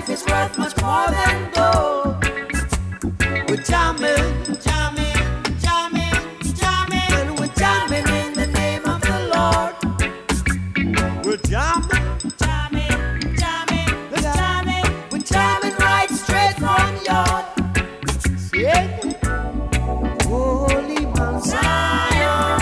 life is worth much more than gold. We're jamming, jamming, jamming, jamming, and we're jamming in the name of the Lord. We're jamming, jamming, jamming, we're jamming, we're jamming right straight from your, yeah. Holy Mount Zion,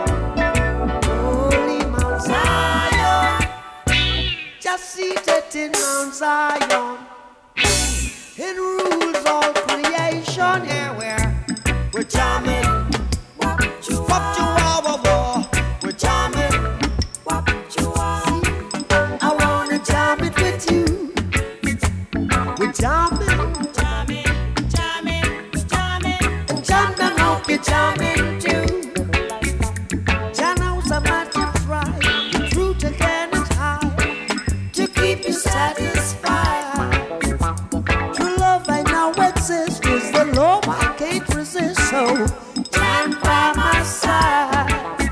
Holy Mount Zion, just seated in Mount Zion. It rules all creation, yeah, we're jamming. What you are, we're jamming. What you are, I wanna jam it with you. We're jamming, jamming, jamming, jamming. Jam and hope you're jamming too. Jam knows how much you try. The truth again is high to keep you satisfied. Is the love I can't resist, so stand by my side.